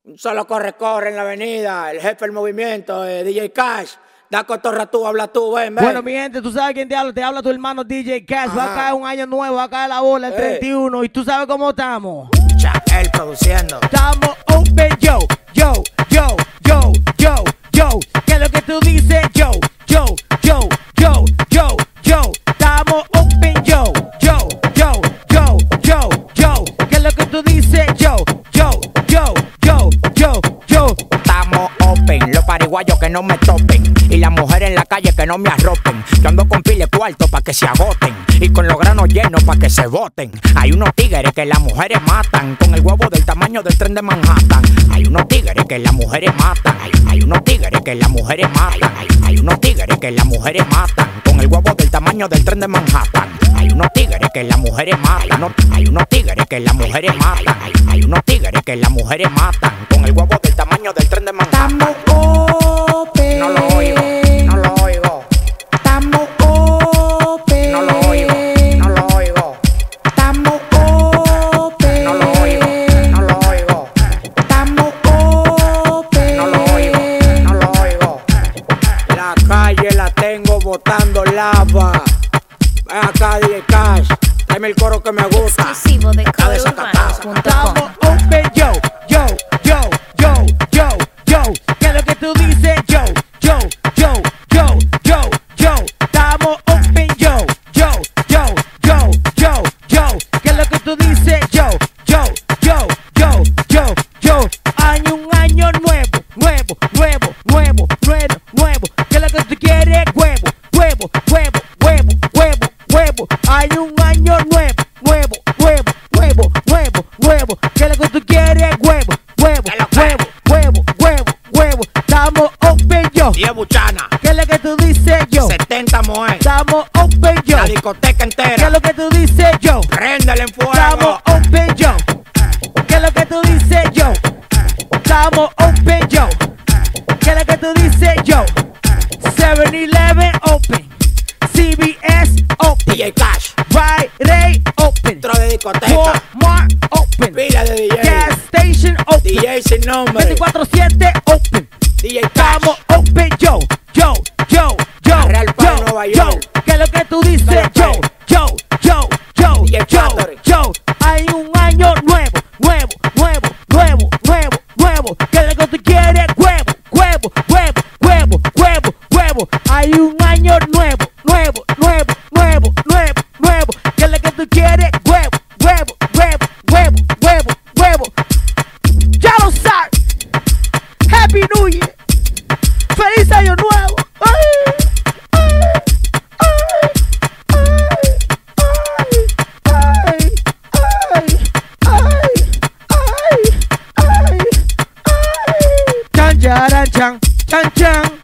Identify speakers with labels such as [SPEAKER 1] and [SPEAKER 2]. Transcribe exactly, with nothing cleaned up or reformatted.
[SPEAKER 1] Solo corre, corre en la avenida. El jefe del movimiento, eh, D J Cash. Da cotorra tú, habla tú, ven, ven.
[SPEAKER 2] Bueno, mi gente, tú sabes quién te habla. Te habla tu hermano D J Cash. Ajá. Va a caer un año nuevo, va a caer la bola el hey. treinta y uno. Y tú sabes cómo estamos.
[SPEAKER 1] Ya, él produciendo.
[SPEAKER 2] Estamos open, yo, yo, yo, yo, yo, yo. ¿Qué es lo que tú dices? Yo, yo, yo, yo, yo, yo. Estamos open, yo, yo, yo, yo, yo, yo. ¿Qué es lo que tú dices? Yo, yo, yo, yo, yo, yo.
[SPEAKER 1] Estamos open, los pariguayos que no me topen. Y las mujeres en la calle que no me arropen. Yo ando con pile cuarto pa' que se agoten. Y con los granos llenos pa' que se boten. Hay unos tigres que las mujeres matan. Con el huevo del tamaño del tren de Manhattan. Hay unos tigres que las mujeres matan. Hay, hay unos tigres que las mujeres matan. Hay, hay unos tigres que las mujeres matan. Con el huevo del tamaño del tren de Manhattan. Hay unos tigres que las mujeres matan. No, hay unos tigres que las mujeres matan. Hay, hay unos tigres que las mujeres matan. Con el huevo del tamaño del tren de Manhattan. No lo oigo, no lo oigo.
[SPEAKER 3] Estamos open.
[SPEAKER 1] No lo oigo, no lo oigo.
[SPEAKER 3] Estamos open.
[SPEAKER 1] No lo oigo, no lo oigo.
[SPEAKER 3] Estamos open.
[SPEAKER 1] No lo oigo, no lo oigo. La calle la tengo botando lava. Ven acá, D J Cash. Tráeme el coro que me gusta.
[SPEAKER 4] Exclusivo de core urbano punto com.
[SPEAKER 2] Estamos open, yo, yo, yo, yo, yo, yo. ¿Qué es lo que tú dices? Yo, yo, yo, yo, yo, yo. Estamos open, yo, yo, yo, yo, yo, yo. ¿Qué es lo que tú dices? Yo, yo, yo, yo, yo, yo. Año, un año nuevo, nuevo, nuevo, nuevo, nuevo, nuevo. ¿Qué es lo que tú quieres? Huevo, huevo, huevo, huevo, huevo, huevo. Hay un año nuevo, nuevo, nuevo, nuevo, nuevo, nuevo. ¿Qué es lo que tú quieres? Huevo, huevo, huevo, huevo, huevo, huevo. Estamos open, yo.
[SPEAKER 1] Y es buchana.
[SPEAKER 2] ¿Qué es lo que tú dices? Yo.
[SPEAKER 1] setenta moe.
[SPEAKER 2] Estamos open, yo.
[SPEAKER 1] La discoteca entera.
[SPEAKER 2] ¿Qué es lo que tú dices? Yo.
[SPEAKER 1] Préndele en fuego.
[SPEAKER 2] Estamos open, yo. ¿Qué es lo que tú dices? Yo. Estamos open, yo. ¿Qué es lo que tú dices? Yo. seven eleven open. C B S open.
[SPEAKER 1] D J Cash.
[SPEAKER 2] Friday open.
[SPEAKER 1] Dentro de discoteca.
[SPEAKER 2] Walmart open.
[SPEAKER 1] Pila de D J.
[SPEAKER 2] Gas station open.
[SPEAKER 1] D J sin nombre.
[SPEAKER 2] veinticuatro siete open.
[SPEAKER 1] D J Cash.
[SPEAKER 2] Estamos open, yo, yo, yo, yo,
[SPEAKER 1] Real Palo,
[SPEAKER 2] yo,
[SPEAKER 1] Nueva
[SPEAKER 2] yo.
[SPEAKER 1] York.
[SPEAKER 2] ¿Qué es lo que tú dices?
[SPEAKER 1] Dale,
[SPEAKER 2] Yo,
[SPEAKER 1] play.
[SPEAKER 2] yo, yo, yo,
[SPEAKER 1] D J
[SPEAKER 2] yo,
[SPEAKER 1] Factory.
[SPEAKER 2] yo. Hay un año nuevo, nuevo, nuevo, nuevo, nuevo, nuevo. ¿Qué es lo que tú quieres? Huevo, huevo, huevo, huevo, huevo, huevo. Hay un año nuevo, nuevo, nuevo, nuevo, nuevo, nuevo. ¿Qué es lo que tú quieres? Huevo, huevo, huevo, huevo, huevo, huevo. Ya lo sabes. Happy New Year. ¡Feliz año nuevo! ¡Ay! ¡Ay! ¡Ay! ¡Ay! ¡Ay! ¡Ay! ¡Ay! ¡Ay! ¡Ay! ¡Chan, charan, chan! ¡Chan, chan!